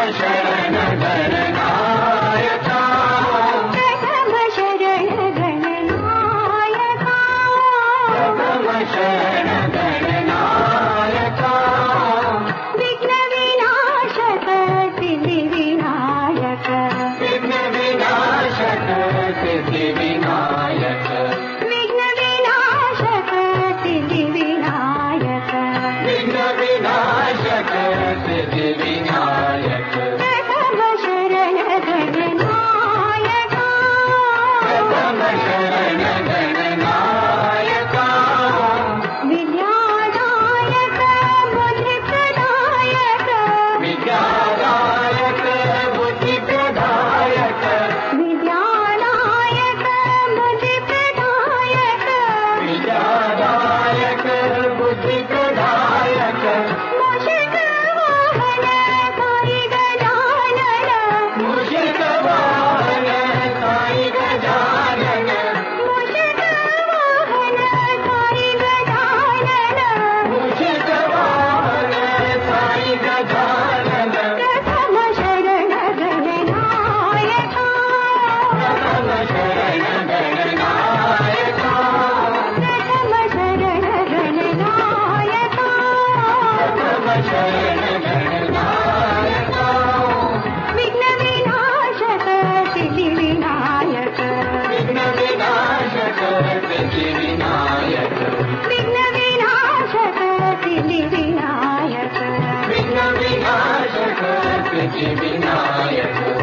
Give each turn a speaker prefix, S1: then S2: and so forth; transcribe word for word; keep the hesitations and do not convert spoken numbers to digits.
S1: शरण गणनायका
S2: प्रथम शरण गणनायका
S1: प्रथम शरण गणनायका
S2: विघ्न विनाशक सिद्धि विनायक
S1: विघ्न विनाशक सिद्धि विनायक
S2: विघ्न विनाशक सिद्धि विनायक
S1: विघ्न विनाशक सिद्धि विनायक
S2: प्रथम शरण गणनायका
S1: प्रथम शरण गणनायका
S2: विद्यादायक बुद्धिप्रदायक
S1: विद्यादायक बुद्धिप्रदायक
S2: विद्यादायक बुद्धिप्रदायक
S1: विद्यादायक बुद्धिप्रदायक
S2: मूषिक वाहन साई गजानन
S1: मूषिक वाहन साई गजानन
S2: मूषिक वाहन साई गजानन
S1: मूषिक वाहन साई गजानन
S2: प्रथम शरण गणनायका
S1: प्रथम शरण गणनायका
S2: प्रथम शरण गणनायका
S1: प्रथम शरण गणनायका
S2: विघ्न विनाशक सिद्धि विनायक
S1: विघ्न विनाशक सिद्धि विनायक
S2: विघ्न विनाशक सिद्धि विनायक
S1: विघ्न विनाशक सिद्धि विनायक